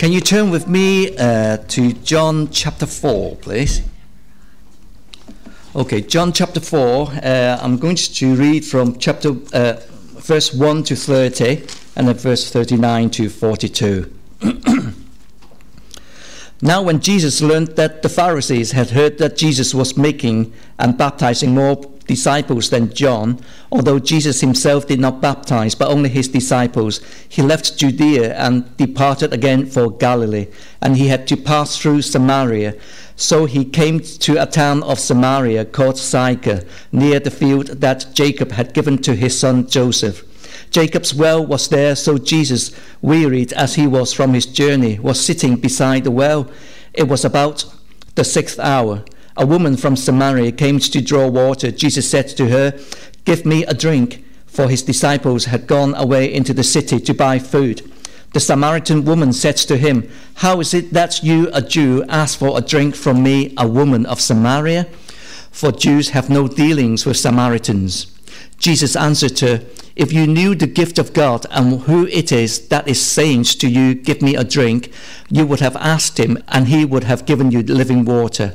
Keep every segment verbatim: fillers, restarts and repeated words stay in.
Can you turn with me uh, to John chapter four, please? Okay, John chapter four. Uh, I'm going to read from chapter uh, verse one to thirty, and then verse thirty-nine to forty-two. Now when Jesus learned that the Pharisees had heard that Jesus was making and baptizing more disciples than John, although Jesus himself did not baptize, but only his disciples, he left Judea and departed again for Galilee, and he had to pass through Samaria. So he came to a town of Samaria called Sychar, near the field that Jacob had given to his son Joseph. Jacob's well was there, so Jesus, wearied as he was from his journey, was sitting beside the well. It was about the sixth hour. A woman from Samaria came to draw water. Jesus said to her, "Give me a drink," for his disciples had gone away into the city to buy food. The Samaritan woman said to him, "How is it that you, a Jew, ask for a drink from me, a woman of Samaria? For Jews have no dealings with Samaritans." Jesus answered her, "If you knew the gift of God and who it is that is saying to you, 'Give me a drink,' you would have asked him, and he would have given you living water."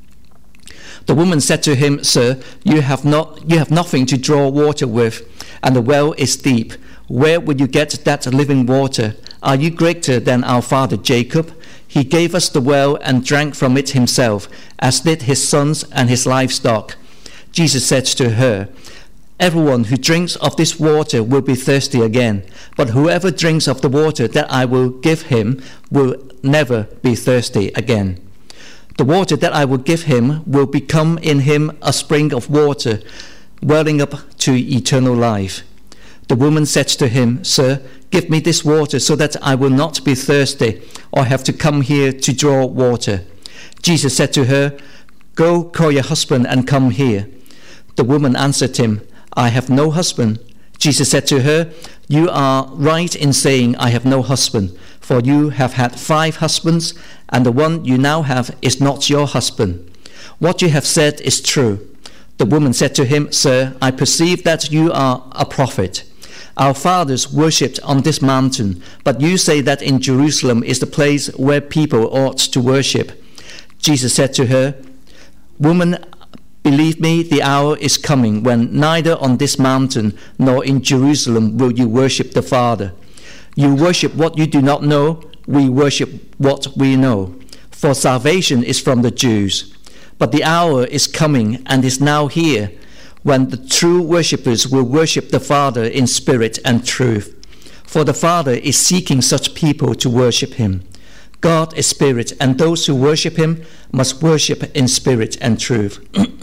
The woman said to him, "Sir, you have not you have nothing to draw water with, and the well is deep. Where would you get that living water? Are you greater than our father Jacob? He gave us the well and drank from it himself, as did his sons and his livestock." Jesus said to her, "Everyone who drinks of this water will be thirsty again, but whoever drinks of the water that I will give him will never be thirsty again. The water that I will give him will become in him a spring of water, welling up to eternal life." The woman said to him, "Sir, give me this water so that I will not be thirsty or have to come here to draw water." Jesus said to her, "Go, call your husband and come here." The woman answered him, "I have no husband." Jesus said to her, "You are right in saying, 'I have no husband,' for you have had five husbands, and the one you now have is not your husband. What you have said is true." The woman said to him, "Sir, I perceive that you are a prophet. Our fathers worshipped on this mountain, but you say that in Jerusalem is the place where people ought to worship." Jesus said to her, "Woman, believe me, the hour is coming when neither on this mountain nor in Jerusalem will you worship the Father. You worship what you do not know, we worship what we know. For salvation is from the Jews. But the hour is coming and is now here, when the true worshippers will worship the Father in spirit and truth. For the Father is seeking such people to worship him. God is spirit, and those who worship him must worship in spirit and truth."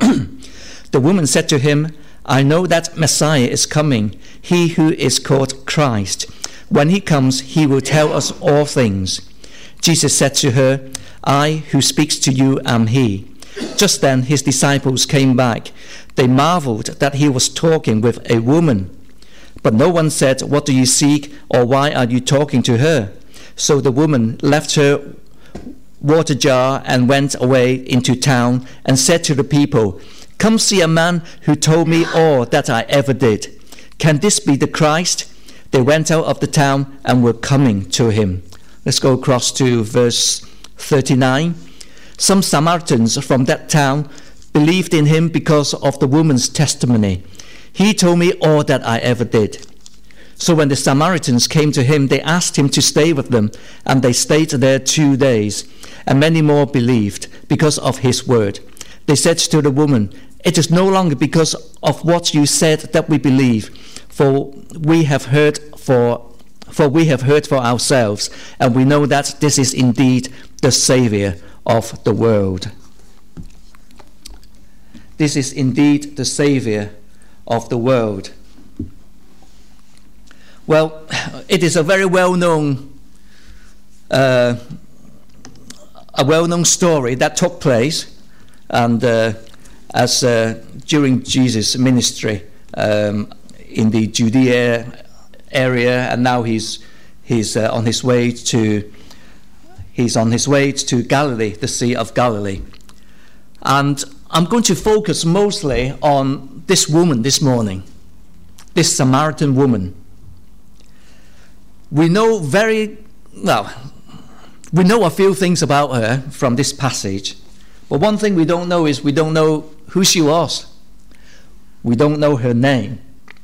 The woman said to him, "I know that Messiah is coming, he who is called Christ. When he comes, he will tell us all things." Jesus said to her, "I who speaks to you am he." Just then his disciples came back. They marveled that he was talking with a woman. But no one said, "What do you seek?" or "Why are you talking to her?" So the woman left her water jar and went away into town and said to the people, "Come see a man who told me all that I ever did. Can this be the Christ?" They went out of the town and were coming to him. Let's go across to verse thirty-nine. Some Samaritans from that town believed in him because of the woman's testimony. "He told me all that I ever did." So when the Samaritans came to him, they asked him to stay with them, and they stayed there two days. And many more believed because of his word. They said to the woman, "It is no longer because of what you said that we believe, for we have heard for for we have heard for ourselves, and we know that this is indeed the Savior of the world." This is indeed the Savior of the world. Well, it is a very well-known uh, a well-known story that took place, and uh, as uh, during Jesus' ministry um, in the Judea area, and now he's he's uh, on his way to he's on his way to Galilee, the Sea of Galilee, and I'm going to focus mostly on this woman this morning, this Samaritan woman. We know very well We know a few things about her from this passage, but one thing we don't know is we don't know who she was. We don't know her name.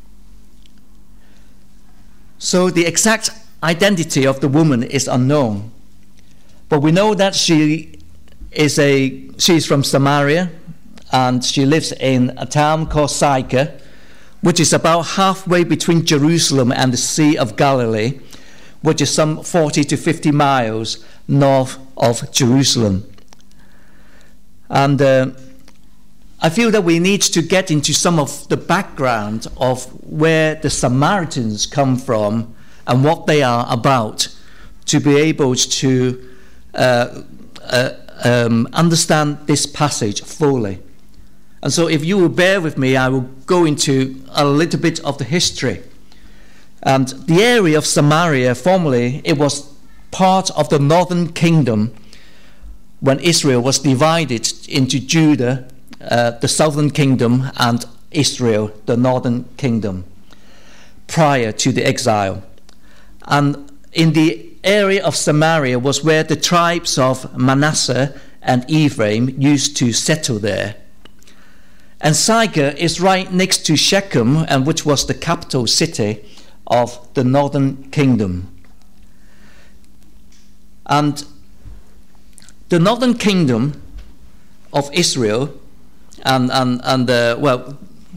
So the exact identity of the woman is unknown, but we know that she is a she is from Samaria, and she lives in a town called Sychar, which is about halfway between Jerusalem and the Sea of Galilee, which is some forty to fifty miles north of Jerusalem. And uh, I feel that we need to get into some of the background of where the Samaritans come from and what they are about, to be able to uh, uh, um, understand this passage fully. And so if you will bear with me, I will go into a little bit of the history. And the area of Samaria, formerly, it was part of the northern kingdom when Israel was divided into Judah, uh, the southern kingdom, and Israel, the northern kingdom, prior to the exile. And in the area of Samaria was where the tribes of Manasseh and Ephraim used to settle there. And Sychar is right next to Shechem, and which was the capital city of the northern kingdom. And the northern kingdom of Israel, and and and uh, well,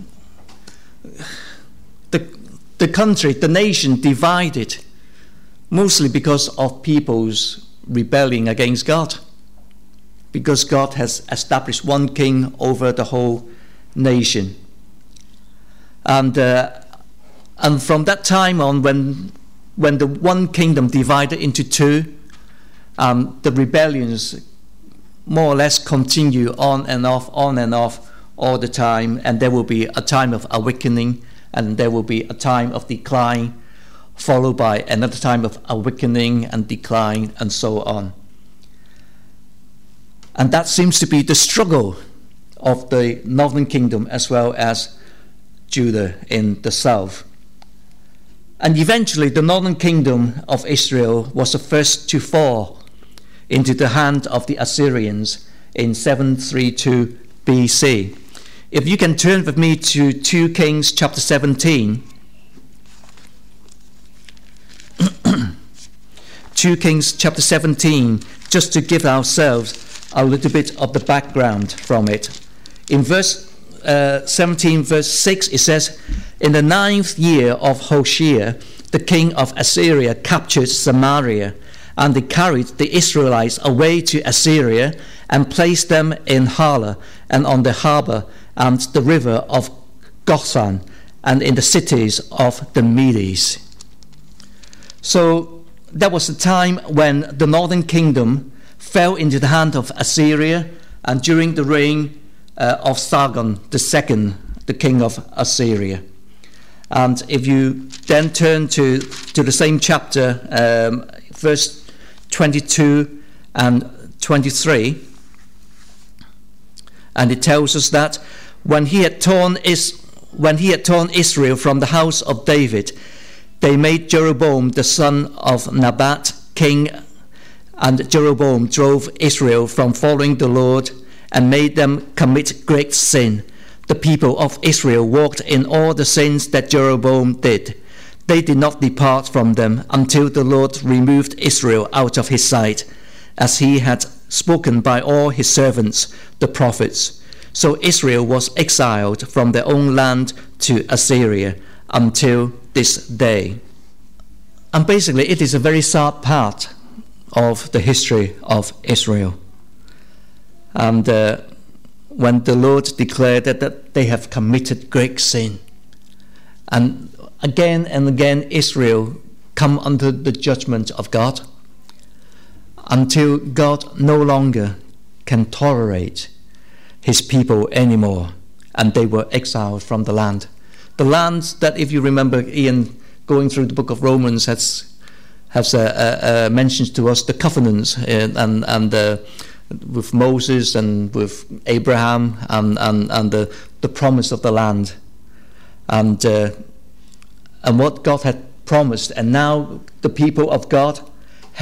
the the country, the nation divided, mostly because of people's rebelling against God, because God has established one king over the whole nation. And uh, and from that time on, when when the one kingdom divided into two, um, the rebellions more or less continue on and off, on and off all the time, and there will be a time of awakening, and there will be a time of decline, followed by another time of awakening and decline, and so on. And that seems to be the struggle of the northern kingdom as well as Judah in the south. And eventually the northern kingdom of Israel was the first to fall into the hand of the Assyrians in seven thirty-two B C. If you can turn with me to Second Kings chapter seventeen. Second Kings chapter seventeen, just to give ourselves a little bit of the background from it. In verse uh, seventeen, verse six, it says, "In the ninth year of Hoshea, the king of Assyria captured Samaria, and they carried the Israelites away to Assyria and placed them in Hala and on the harbor and the river of Gozan and in the cities of the Medes." So that was the time when the northern kingdom fell into the hand of Assyria, and during the reign uh, of Sargon the second, the king of Assyria. And if you then turn to, to the same chapter, um, verse twenty-two and twenty-three, and it tells us that when he had torn is when he had torn Israel from the house of David, they made Jeroboam the son of Nebat king, and Jeroboam drove Israel from following the Lord and made them commit great sin. The people of Israel walked in all the sins that Jeroboam did. They did not depart from them until the Lord removed Israel out of his sight, as he had spoken by all his servants, the prophets. So Israel was exiled from their own land to Assyria until this day. And basically it is a very sad part of the history of Israel. And uh, when the Lord declared that, that they have committed great sin, and again and again Israel come under the judgment of God, until God no longer can tolerate his people anymore, and they were exiled from the land. The land that, if you remember, Ian going through the book of Romans has has uh, uh, uh, mentioned to us the covenants and and, and uh, with Moses and with Abraham and and, and the, the promise of the land, and uh, and what God had promised, and now the people of God have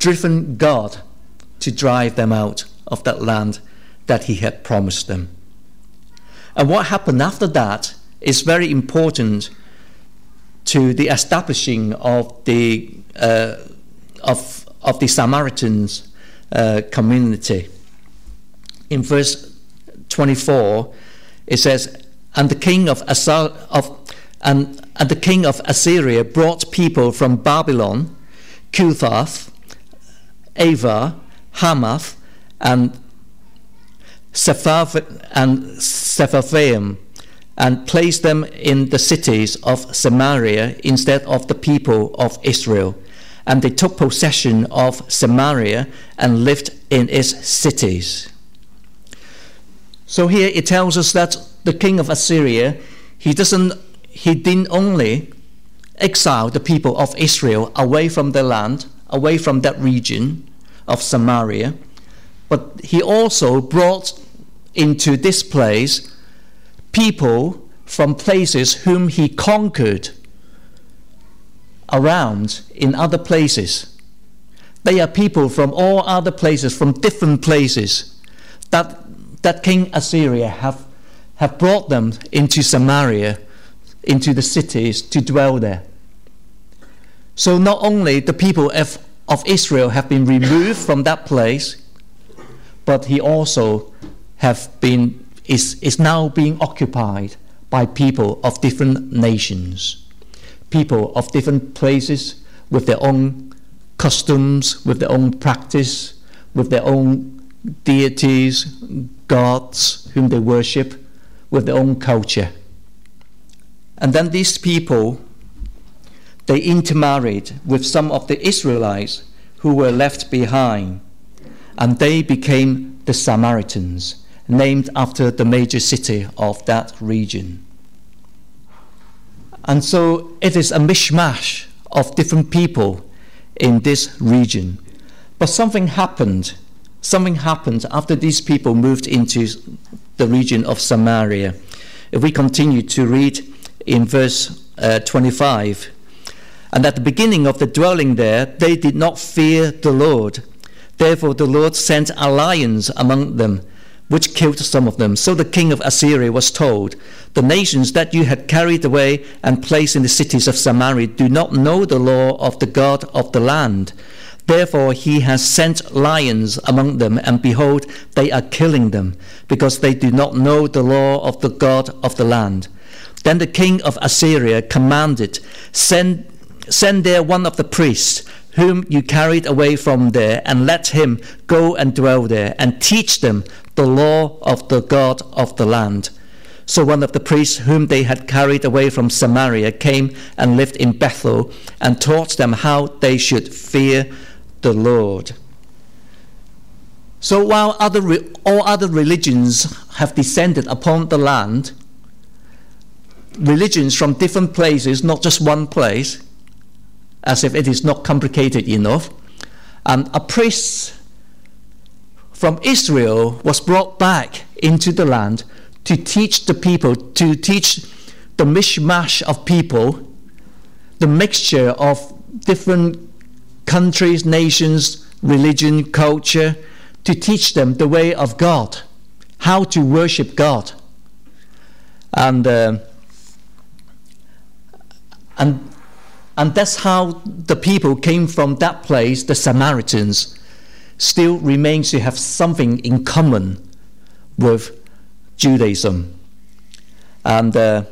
driven God to drive them out of that land that he had promised them. And what happened after that is very important to the establishing of the uh, of of the Samaritans uh, community. In verse twenty-four, it says, "And the king of Assar- of and, and the king of Assyria brought people from Babylon, Cuthath, Ava, Hamath, and Sepharv- and Sepharvaim, and placed them in the cities of Samaria instead of the people of Israel. And they took possession of Samaria and lived in its cities." So here it tells us that the king of Assyria, he doesn't, he didn't only exile the people of Israel away from their land, away from that region of Samaria, but he also brought into this place people from places whom he conquered around in other places. They are people from all other places, from different places, that that King Assyria have, have brought them into Samaria, into the cities to dwell there. So not only the people of, of Israel have been removed from that place, but he also have been is, is now being occupied by people of different nations, people of different places with their own customs, with their own practice, with their own deities, gods whom they worship, with their own culture. And then these people, they intermarried with some of the Israelites who were left behind, and they became the Samaritans, named after the major city of that region. And so it is a mishmash of different people in this region. But something happened. Something happened after these people moved into the region of Samaria. If we continue to read in verse uh, twenty-five, "And at the beginning of the dwelling there, they did not fear the Lord. Therefore the Lord sent a lion among them, which killed some of them. So the king of Assyria was told, 'The nations that you had carried away and placed in the cities of Samaria do not know the law of the God of the land. Therefore he has sent lions among them, and behold, they are killing them, because they do not know the law of the God of the land.' Then the king of Assyria commanded, 'Send, send there one of the priests, whom you carried away from there, and let him go and dwell there, and teach them the law of the God of the land.' So one of the priests whom they had carried away from Samaria came and lived in Bethel, and taught them how they should fear the Lord." So while other re- all other religions have descended upon the land, religions from different places, not just one place, as if it is not complicated enough, and a priest from Israel was brought back into the land to teach the people, to teach the mishmash of people, the mixture of different countries, nations, religion, culture, to teach them the way of God, how to worship God. And uh, and and that's how the people came from that place, the Samaritans, still remains to have something in common with Judaism. And uh,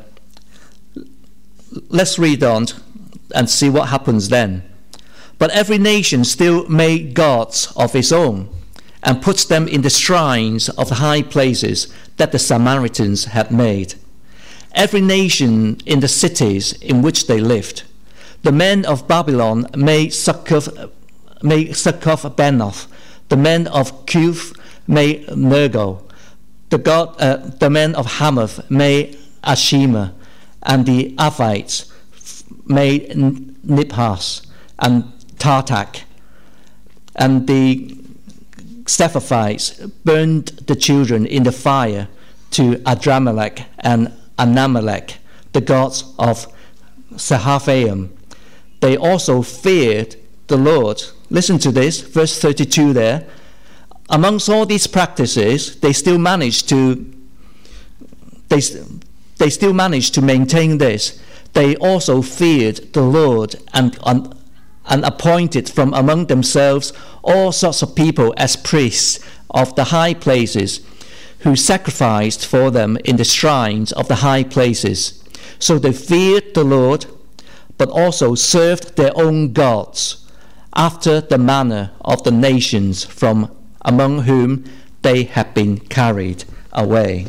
let's read on and see what happens then. "But every nation still made gods of its own, and puts them in the shrines of the high places that the Samaritans had made. Every nation in the cities in which they lived. The men of Babylon made Succoth, made Succoth-Benoth. The men of Cuth made Nergal. The, god, uh, the men of Hamath made Ashima, and the Avites made Nibhas and Tartak, and the Sepharvites burned the children in the fire to Adramelech and Anamelech, the gods of Sepharvaim. They also feared the Lord listen to this, verse thirty-two there. Amongst all these practices, they still manage to they, they still managed to maintain this. They also feared the Lord and, and, and appointed from among themselves all sorts of people as priests of the high places, who sacrificed for them in the shrines of the high places. So they feared the Lord, but also served their own gods, after the manner of the nations from among whom they had been carried away.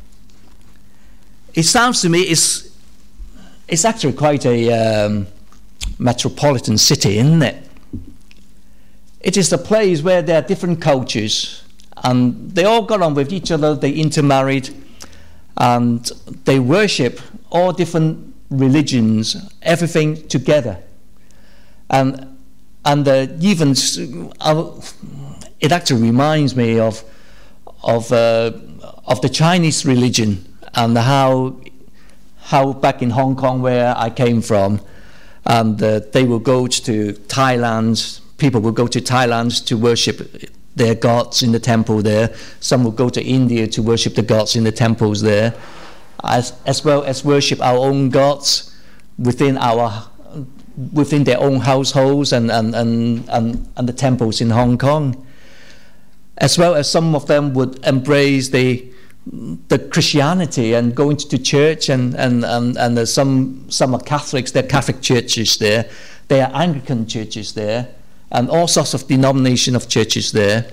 It sounds to me it's, it's actually quite a um, metropolitan city, isn't it? It is a place where there are different cultures, and they all got on with each other, they intermarried, and they worship all different religions, everything together. And and uh, even uh, it actually reminds me of of uh, of the Chinese religion, and how how back in Hong Kong, where I came from, and uh, they will go to Thailand. People will go to Thailand to worship their gods in the temple there. Some will go to India to worship the gods in the temples there, as as well as worship our own gods within our within their own households and and, and, and and the temples in Hong Kong. As well as some of them would embrace the the Christianity and going to church, and and and, and there's some some are Catholics. There are Catholic churches there. There are Anglican churches there, and all sorts of denomination of churches there.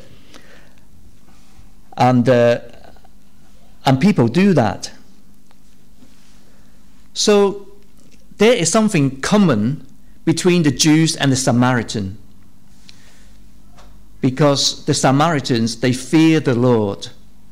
And uh, and people do that. So there is something common between the Jews and the Samaritan, because the Samaritans, they fear the Lord,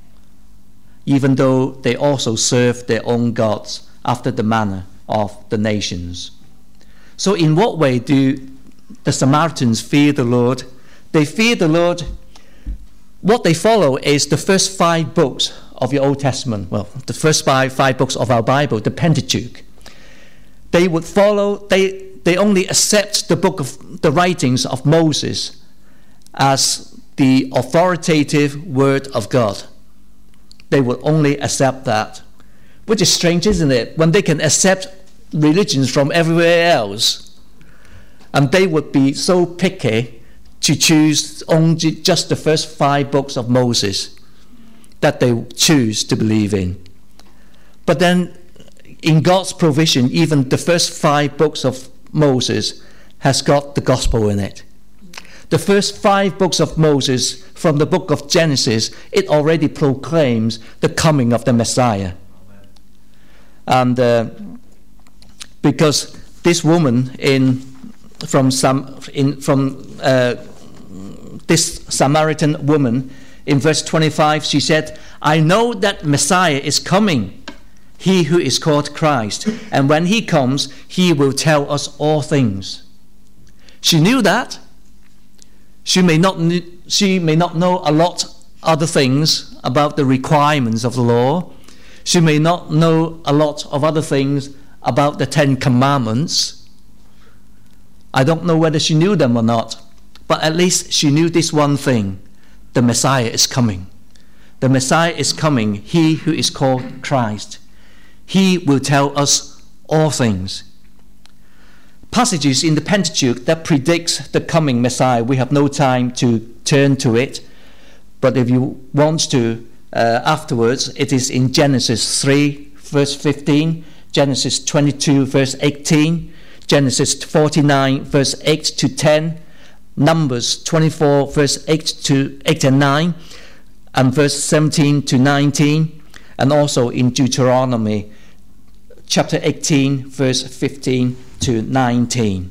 even though they also serve their own gods after the manner of the nations. So in what way do the Samaritans fear the Lord? They fear the Lord. What they follow is the first five books of your Old Testament. Well, the first five, five books of our Bible, the Pentateuch. They would follow, they, they only accept the book of the writings of Moses as the authoritative word of God. They would only accept that, which is strange, isn't it? When they can accept religions from everywhere else, and they would be so picky to choose only just the first five books of Moses that they choose to believe in. But then, in God's provision, even the first five books of Moses has got the gospel in it. The first five books of Moses, from the book of Genesis, it already proclaims the coming of the Messiah. And uh, because this woman in from some in from uh, this Samaritan woman in verse twenty-five, she said, "I know that Messiah is coming, he who is called Christ, and when he comes, he will tell us all things." She knew that. She may not she may not know a lot other things about the requirements of the law. She may not know a lot of other things about the Ten Commandments. I don't know whether she knew them or not, but at least she knew this one thing: the Messiah is coming. The Messiah is coming, he who is called Christ. He will tell us all things. Passages in the Pentateuch that predicts the coming Messiah, we have no time to turn to it, but if you want to uh, afterwards, it is in Genesis three verse fifteen, Genesis twenty-two verse eighteen, Genesis forty-nine verse eight to ten, Numbers twenty-four verse eight to eight and nine, and verse seventeen to nineteen, and also in Deuteronomy chapter eighteen verse fifteen to nineteen.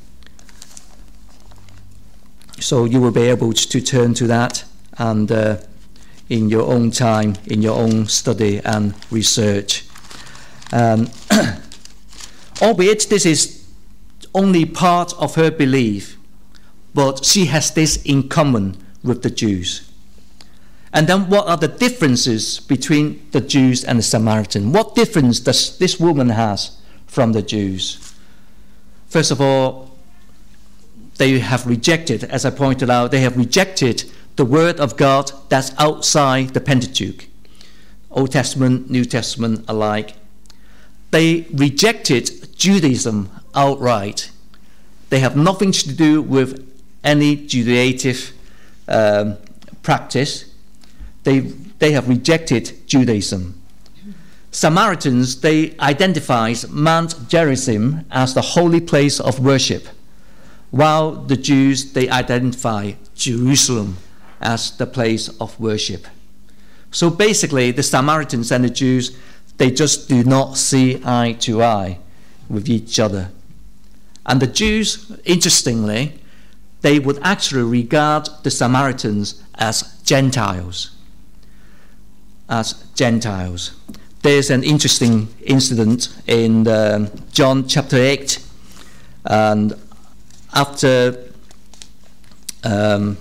So you will be able to turn to that and uh, in your own time, in your own study and research. Um, albeit this is only part of her belief, but she has this in common with the Jews. And then what are the differences between the Jews and the Samaritan? What difference does this woman has from the Jews? First of all, they have rejected, as I pointed out, they have rejected the word of God that's outside the Pentateuch, Old Testament, New Testament alike. They rejected Judaism outright. They have nothing to do with any Judaic um, practice. They, they have rejected Judaism. Samaritans, they identify Mount Gerizim as the holy place of worship, while the Jews, they identify Jerusalem as the place of worship. So basically, the Samaritans and the Jews, they just do not see eye to eye with each other. And the Jews, interestingly, they would actually regard the Samaritans as Gentiles. As Gentiles. There's an interesting incident in uh, John chapter eight, and after um,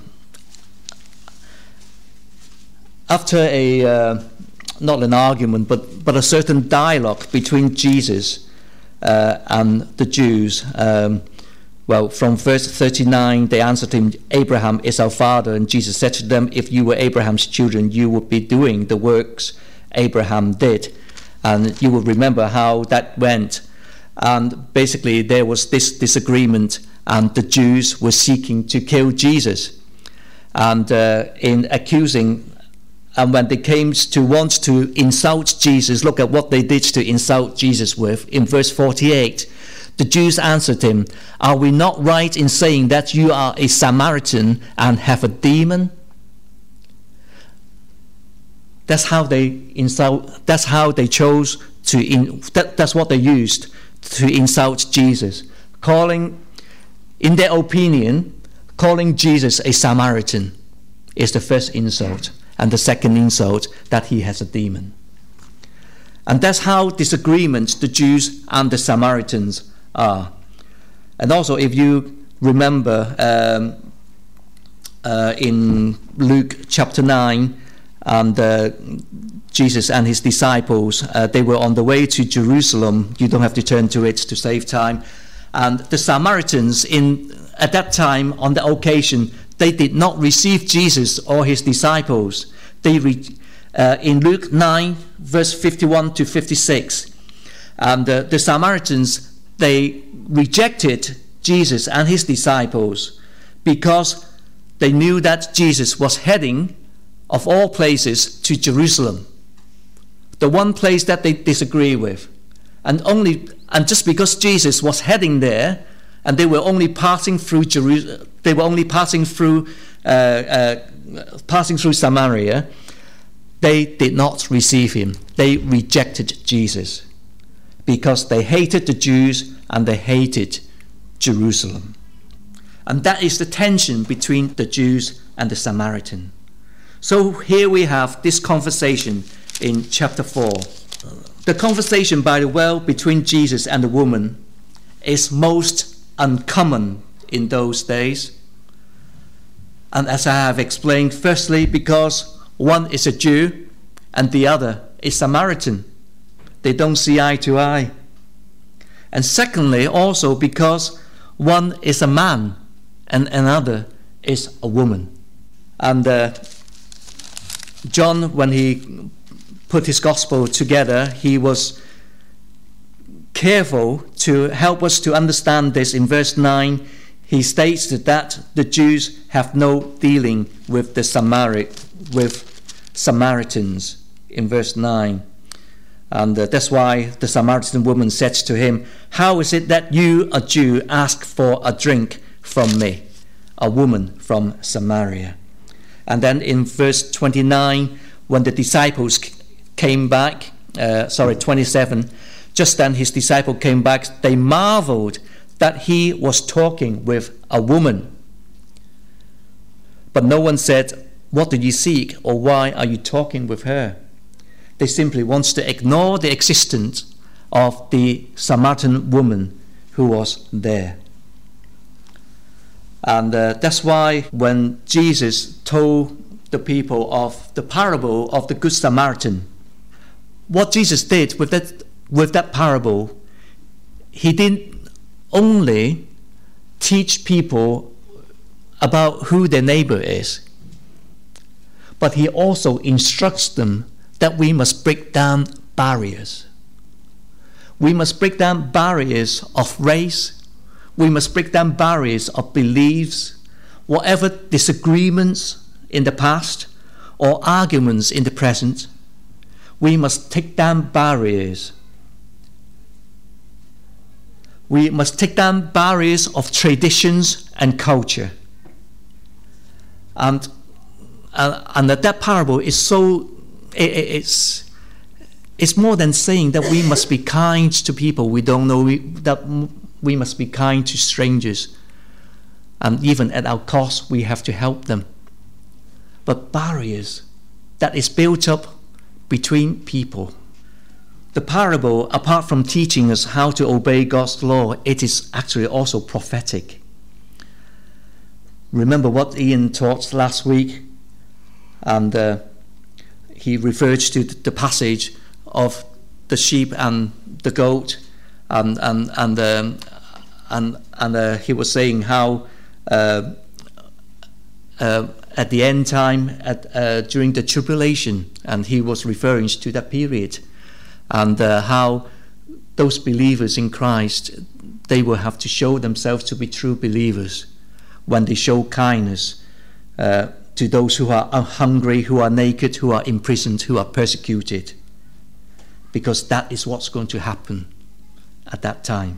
after a uh, not an argument, but but a certain dialogue between Jesus uh, and the Jews. Um, well, from verse thirty-nine, they answered him, "Abraham is our father." And Jesus said to them, "If you were Abraham's children, you would be doing the works Abraham did." And you will remember how that went. And basically, there was this disagreement, and the Jews were seeking to kill Jesus. And uh, in accusing, and when they came to want to insult Jesus, look at what they did to insult Jesus with. In verse forty-eight, the Jews answered him, "Are we not right in saying that you are a Samaritan and have a demon?" That's how they insult. That's how they chose to. In, that, that's what they used to insult Jesus, calling, in their opinion, calling Jesus a Samaritan is the first insult, and the second insult that he has a demon. And that's how disagreements the Jews and the Samaritans are. And also, if you remember um, uh, in Luke chapter nine. And uh, Jesus and his disciples, uh, they were on the way to Jerusalem. You don't have to turn to it to save time. And the Samaritans, in at that time, on the occasion, they did not receive Jesus or his disciples. They re- uh, in Luke nine, verse fifty-one to fifty-six, and uh, the Samaritans, they rejected Jesus and his disciples because they knew that Jesus was heading, of all places, to Jerusalem, the one place that they disagree with. And only and just because Jesus was heading there, and they were only passing through Jerusalem, they were only passing through uh, uh, passing through Samaria, they did not receive him. They rejected Jesus because they hated the Jews and they hated Jerusalem. And that is the tension between the Jews and the Samaritan. So here we have this conversation in chapter four. The conversation by the well between Jesus and the woman is most uncommon in those days. And as I have explained, firstly, because one is a Jew and the other is Samaritan. They don't see eye to eye. And secondly, also because one is a man and another is a woman. And uh, John, when he put his gospel together, he was careful to help us to understand this. In verse nine, he states that the Jews have no dealing with the Samari- with Samaritans, in verse nine. And uh, that's why the Samaritan woman said to him, "How is it that you, a Jew, ask for a drink from me, a woman from Samaria?" And then in verse twenty-nine, when the disciples came back, uh, sorry, twenty-seven, just then his disciple came back, they marveled that he was talking with a woman. But no one said, "What do you seek?" or "Why are you talking with her?" They simply want to ignore the existence of the Samaritan woman who was there. And uh, that's why when Jesus told the people of the parable of the Good Samaritan, what Jesus did with that with that parable, he didn't only teach people about who their neighbor is, but he also instructs them that we must break down barriers. We must break down barriers of race. We must break down barriers of beliefs, whatever disagreements in the past or arguments in the present. We must take down barriers. We must take down barriers of traditions and culture. And, uh, and that, that parable is so, it, it's, it's more than saying that we must be kind to people we don't know, we, that we must be kind to strangers. And even at our cost, we have to help them. But barriers that is built up between people. The parable, apart from teaching us how to obey God's law, it is actually also prophetic. Remember what Ian taught last week, and uh, he referred to the passage of the sheep and the goat, and and and um, and and uh, he was saying how uh, uh, at the end time, at uh, during the tribulation, and he was referring to that period, and uh, how those believers in Christ, they will have to show themselves to be true believers when they show kindness uh, to those who are hungry, who are naked, who are imprisoned, who are persecuted, because that is what's going to happen at that time.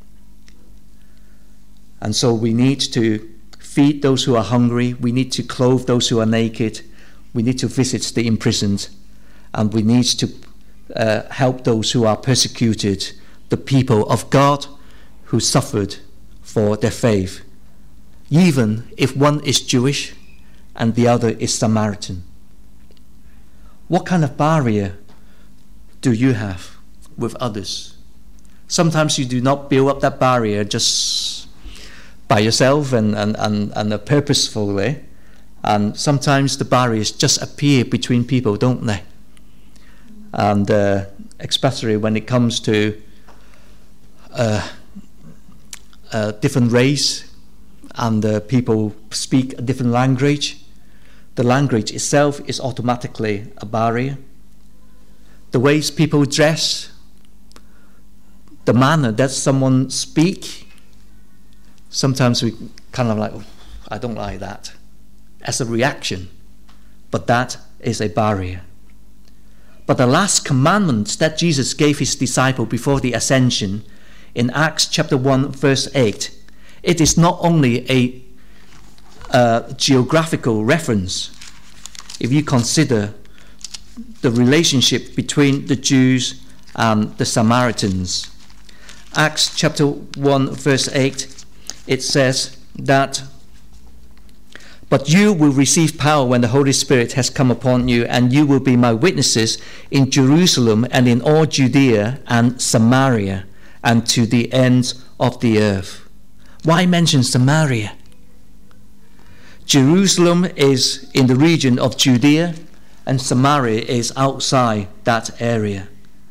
And so we need to feed those who are hungry, we need to clothe those who are naked, we need to visit the imprisoned, and we need to uh, help those who are persecuted, the people of God who suffered for their faith, even if one is Jewish and the other is Samaritan. What kind of barrier do you have with others? Sometimes you do not build up that barrier just by yourself and, and, and, and a purposeful way. And sometimes the barriers just appear between people, don't they? And uh, especially when it comes to uh, a different race, and uh, people speak a different language, the language itself is automatically a barrier. The ways people dress, the manner that someone speaks, sometimes we kind of like, oh, I don't like that, as a reaction. But that is a barrier. But the last commandment that Jesus gave his disciple before the ascension, in Acts chapter one, verse eight, it is not only a uh, geographical reference. If you consider the relationship between the Jews and the Samaritans. Acts chapter one, verse eight, it says that, "But you will receive power when the Holy Spirit has come upon you, and you will be my witnesses in Jerusalem and in all Judea and Samaria and to the ends of the earth." Why mention Samaria? Jerusalem is in the region of Judea, and Samaria is outside that area.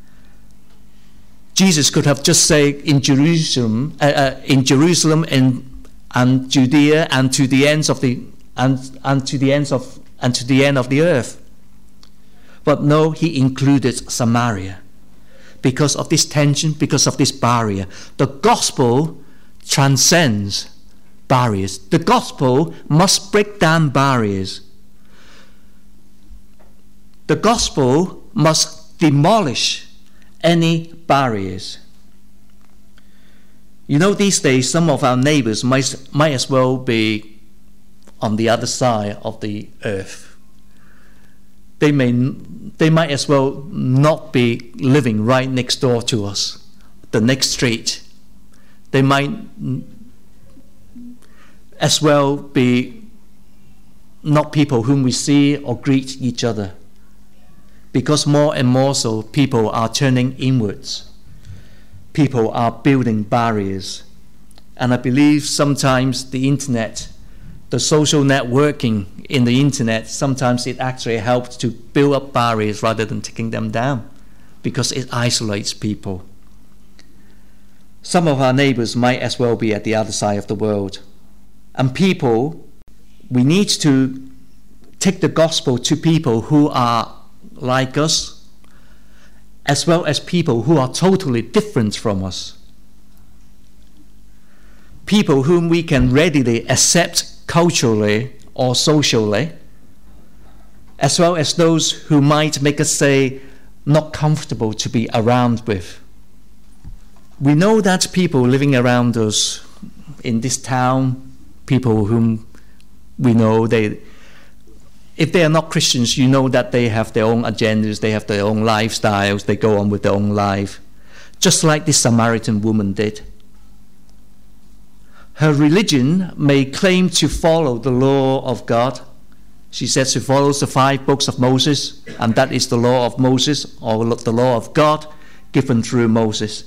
Jesus could have just said in Jerusalem, uh, uh, in Jerusalem and, and Judea and to the ends of the and and to the ends of and to the end of the earth. But no, he included Samaria because of this tension, because of this barrier. The gospel transcends barriers. The gospel must break down barriers. The gospel must demolish any barriers. You know, these days some of our neighbors might, might as well be on the other side of the earth. They may they might as well not be living right next door to us, the next street. They might as well be not people whom we see or greet each other, because more and more so people are turning inwards. People are building barriers. And I believe sometimes the internet, the social networking in the internet, sometimes it actually helps to build up barriers rather than taking them down, because it isolates people. Some of our neighbors might as well be at the other side of the world. And people, we need to take the gospel to people who are like us, as well as people who are totally different from us. People whom we can readily accept culturally or socially, as well as those who might make us say not comfortable to be around with. We know that people living around us in this town, people whom we know, they, if they are not Christians, you know that they have their own agendas, they have their own lifestyles, they go on with their own life, just like this Samaritan woman did. Her religion may claim to follow the law of God. She says she follows the five books of Moses, and that is the law of Moses, or the law of God given through Moses.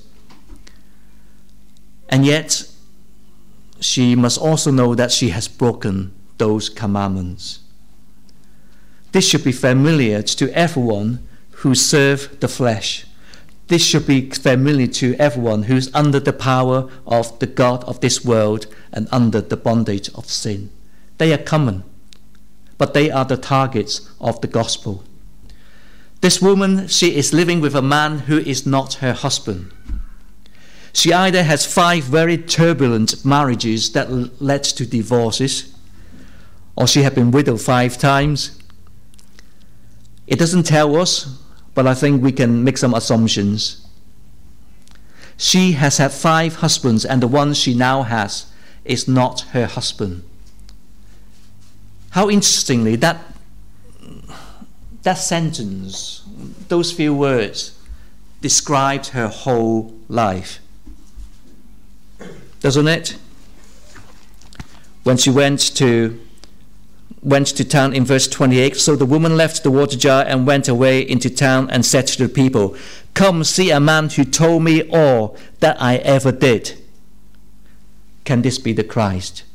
And yet, she must also know that she has broken those commandments. This should be familiar to everyone who serve the flesh. This should be familiar to everyone who is under the power of the God of this world and under the bondage of sin. They are common, but they are the targets of the gospel. This woman, she is living with a man who is not her husband. She either has five very turbulent marriages that led to divorces, or she has been widowed five times. It doesn't tell us, but I think we can make some assumptions. She has had five husbands, and the one she now has is not her husband. How interestingly, that, that sentence, those few words, described her whole life. Doesn't it? When she went to went to town in verse twenty-eight, so the woman left the water jar and went away into town and said to the people, "Come see a man who told me all that I ever did." Can this be the Christ?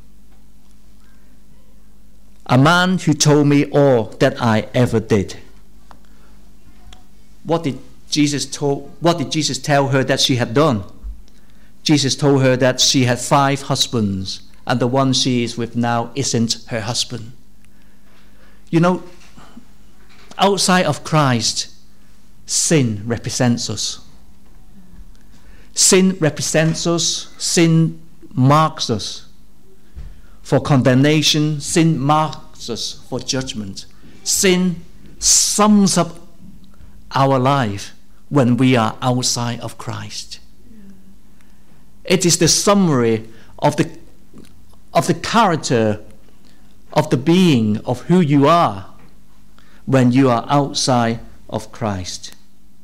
A man who told me all that I ever did. What did Jesus told, what did Jesus tell her that she had done? Jesus told her that she had five husbands, and the one she is with now isn't her husband. You know, outside of Christ, sin represents us. Sin represents us. Sin marks us for condemnation. Sin marks us for judgment. Sin sums up our life when we are outside of Christ. It is the summary of the of the character of the being of who you are when you are outside of Christ.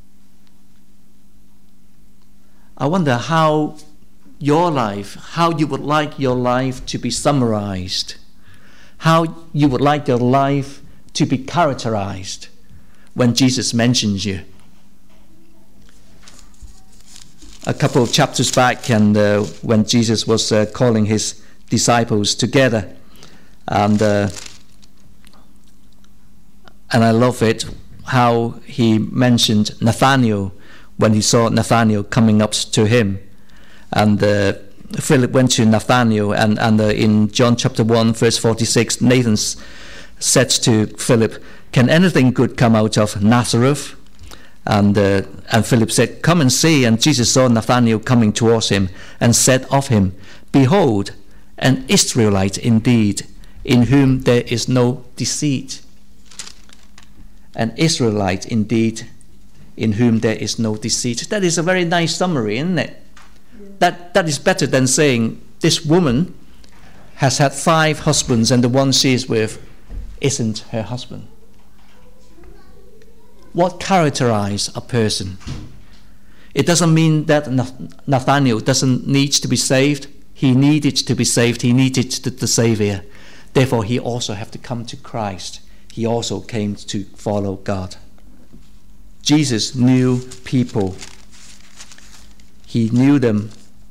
I wonder how your life, how you would like your life to be summarized, how you would like your life to be characterized when Jesus mentions you. A couple of chapters back, and uh, when Jesus was uh, calling his disciples together, and uh, and I love it how he mentioned Nathanael when he saw Nathanael coming up to him, and uh, Philip went to Nathanael, and and uh, in John chapter one verse forty-six, Nathan said to Philip, "Can anything good come out of Nazareth?" And uh, and Philip said, "Come and see." And Jesus saw Nathanael coming towards him and said of him, "Behold, an Israelite indeed, in whom there is no deceit." An Israelite indeed, in whom there is no deceit. That is a very nice summary, isn't it? Yeah. That that is better than saying this woman has had five husbands and the one she is with isn't her husband. What characterizes a person? It doesn't mean that Nathanael doesn't need to be saved. He needed to be saved. He needed the, the Savior. Therefore, he also had to come to Christ. He also came to follow God. Jesus knew people. He knew them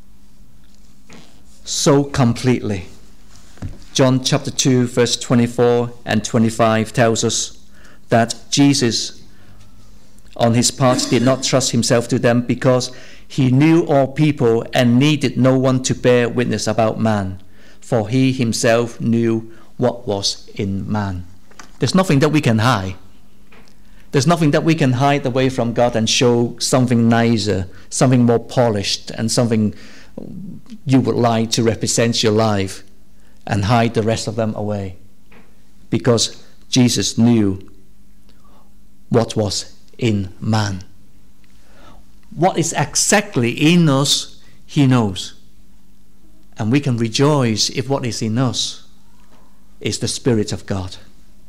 so completely. John chapter two, verse twenty-four and twenty-five tells us that Jesus on his part, did not trust himself to them because he knew all people and needed no one to bear witness about man, for he himself knew what was in man. There's nothing that we can hide. There's nothing that we can hide away from God and show something nicer, something more polished, and something you would like to represent your life, and hide the rest of them away. Because Jesus knew what was in man. What is exactly in us, he knows. And we can rejoice if what is in us is the Spirit of God.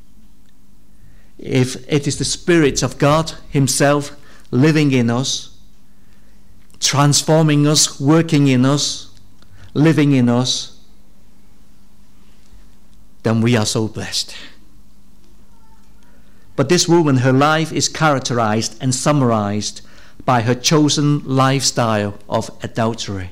If it is the Spirit of God himself living in us, transforming us, working in us, living in us, then we are so blessed. But this woman, her life is characterized and summarized by her chosen lifestyle of adultery.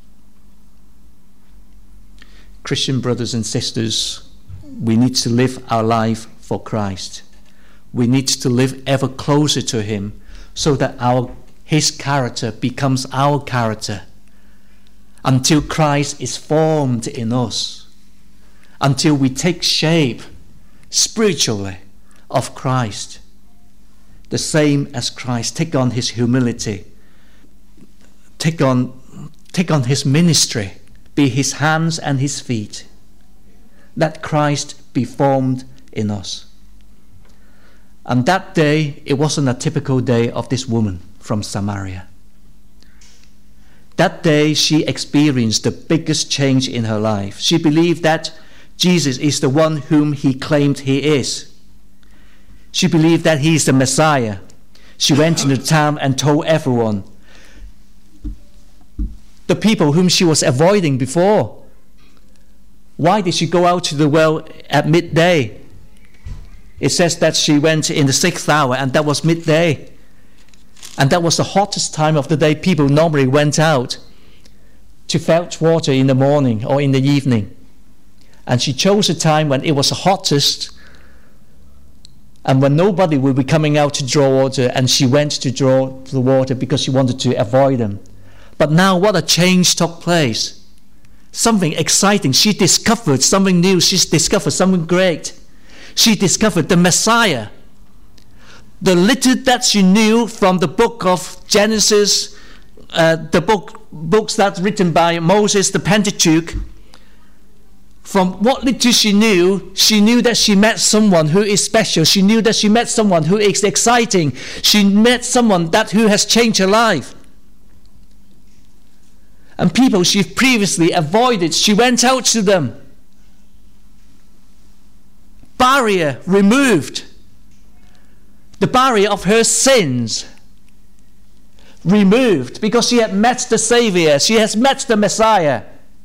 Christian brothers and sisters, we need to live our life for Christ. We need to live ever closer to him so that our his character becomes our character until Christ is formed in us, until we take shape spiritually of Christ, the same as Christ. Take on his humility, take on, take on his ministry, be his hands and his feet. Let Christ be formed in us. And that day, it wasn't a typical day of this woman from Samaria. That day, she experienced the biggest change in her life. She believed that Jesus is the one whom he claimed he is. She believed that he is the Messiah. She went into town and told everyone. The people whom she was avoiding before. Why did she go out to the well at midday? It says that she went in the sixth hour, and that was midday. And that was the hottest time of the day. People normally went out to fetch water in the morning or in the evening. And she chose a time when it was the hottest and when nobody would be coming out to draw water, and she went to draw the water because she wanted to avoid them. But now what a change took place. Something exciting. She discovered something new. She discovered something great. She discovered the Messiah. The little that she knew from the book of Genesis, uh, the book books that's written by Moses, the Pentateuch, from what little she knew, she knew that she met someone who is special. She knew that she met someone who is exciting. She met someone that who has changed her life. And people she previously avoided, she went out to them. Barrier removed. The barrier of her sins removed because she had met the Savior. She has met the Messiah.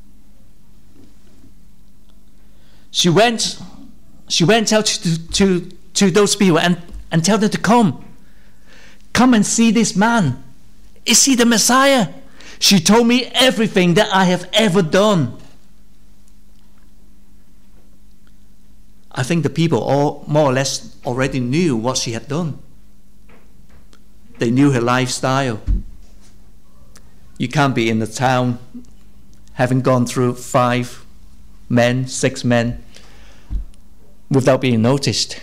She went, she went out to, to, to those people and, and tell them to come. Come and see this man. Is he the Messiah? She told me everything that I have ever done. I think the people all more or less already knew what she had done. They knew her lifestyle. You can't be in the town having gone through five men, six men, without being noticed.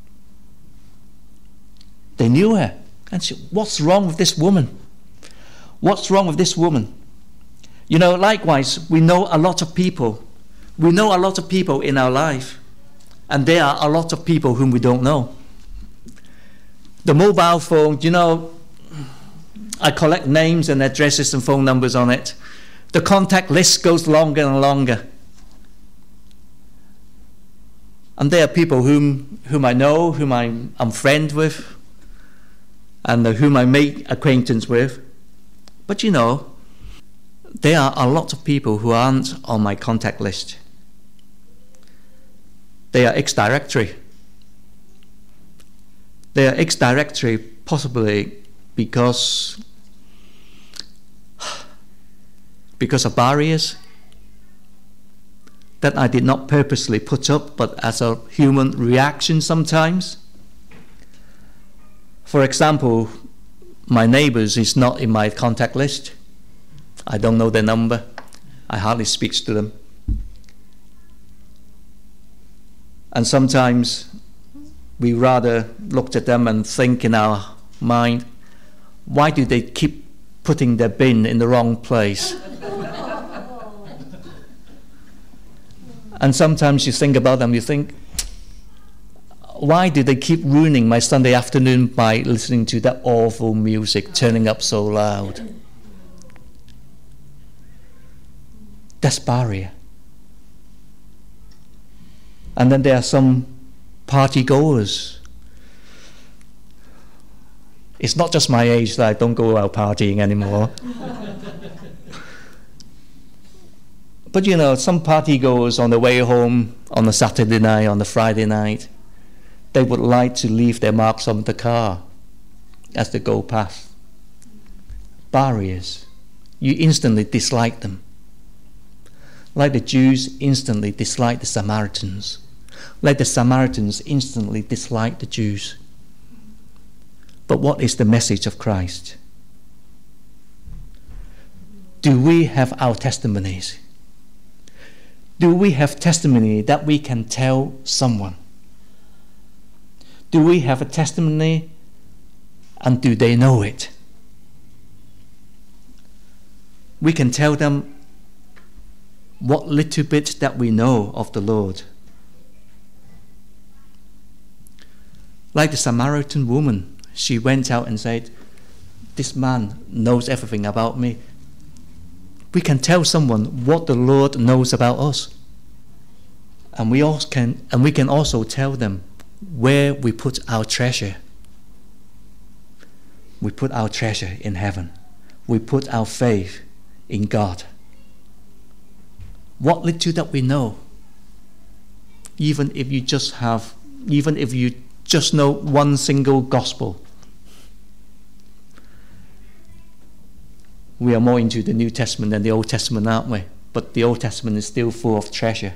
They knew her. And she, what's wrong with this woman? What's wrong with this woman? You know, likewise, we know a lot of people. We know a lot of people in our life. And there are a lot of people whom we don't know. The mobile phone, you know, I collect names and addresses and phone numbers on it. The contact list goes longer and longer. And there are people whom whom I know, whom I'm, I'm friend with, and uh, whom I make acquaintance with. But you know, there are a lot of people who aren't on my contact list. They are ex-directory. They are ex-directory possibly because, because of barriers that I did not purposely put up, but as a human reaction sometimes. For example, my neighbors is not in my contact list. I don't know their number. I hardly speak to them. And sometimes we rather look at them and think in our mind, why do they keep putting their bin in the wrong place? And sometimes you think about them, you think, why do they keep ruining my Sunday afternoon by listening to that awful music, turning up so loud? That's barrier. And then there are some party goers. It's not just my age that I don't go out partying anymore. But you know, some party goers on the way home on a Saturday night, on a Friday night, they would like to leave their marks on the car as they go past. Barriers. You instantly dislike them. Like the Jews instantly disliked the Samaritans. Like the Samaritans instantly disliked the Jews. But what is the message of Christ? Do we have our testimonies? Do we have testimony that we can tell someone? Do we have a testimony, and do they know it? We can tell them what little bit that we know of the Lord. Like the Samaritan woman, she went out and said, this man knows everything about me. We can tell someone what the Lord knows about us. And we also can and we can also tell them where we put our treasure. We put our treasure in heaven. We put our faith in God. What little that we know, even if you just have, even if you just know one single gospel. We are more into the New Testament than the Old Testament, aren't we? But the Old Testament is still full of treasure.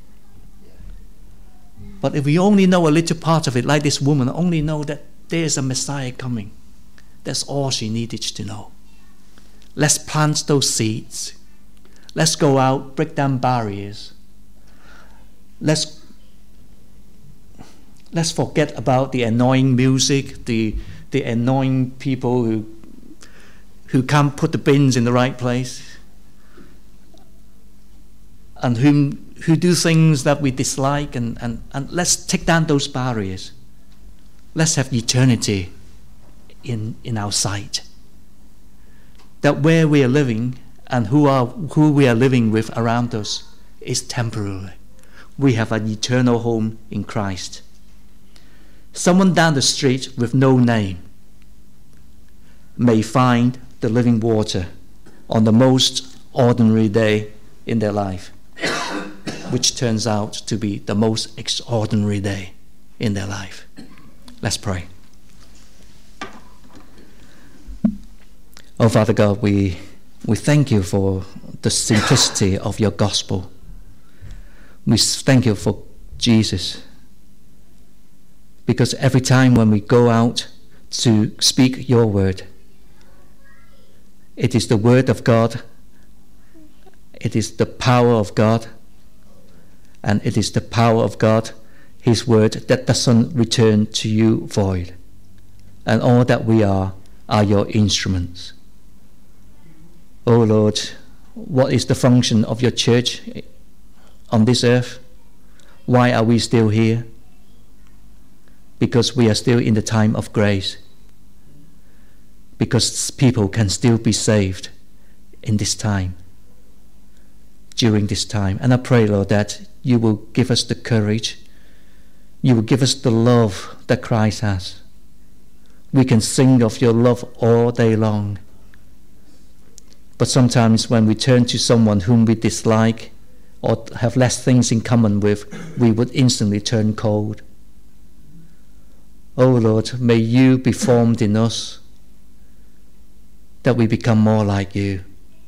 But if we only know a little part of it, like this woman, only know that there's a Messiah coming, that's all she needed to know. Let's plant those seeds. Let's go out, break down barriers. Let's let's forget about the annoying music, the the annoying people who who can't put the bins in the right place, and whom who do things that we dislike, and, and, and let's take down those barriers. Let's have eternity in in our sight. That where we are living and who are who we are living with around us is temporary. We have an eternal home in Christ. Someone down the street with no name may find the living water on the most ordinary day in their life, which turns out to be the most extraordinary day in their life. Let's pray. Oh, Father God, we we thank you for the simplicity of your gospel. We thank you for Jesus, because every time when we go out to speak your word, it is the word of God, it is the power of God, and it is the power of God, his word, that doesn't return to you void. And all that we are are your instruments. Oh Lord, what is the function of your church on this earth? Why are we still here? Because we are still in the time of grace. Because people can still be saved in this time, during this time. And I pray, Lord, that you will give us the courage, you will give us the love that Christ has. We can sing of your love all day long. But sometimes when we turn to someone whom we dislike or have less things in common with, we would instantly turn cold. Oh Lord, may you be formed in us, that we become more like you,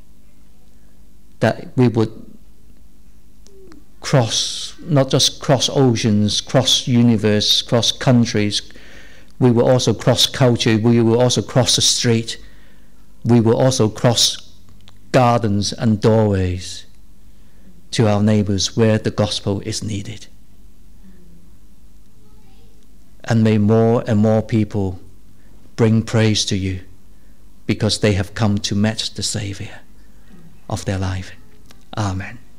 that we would cross, not just cross oceans, cross universe, cross countries, We will also cross culture. We will also cross the street. We will also cross gardens and doorways to our neighbors where the gospel is needed. And may more and more people bring praise to you because they have come to meet the Savior of their life. Amen.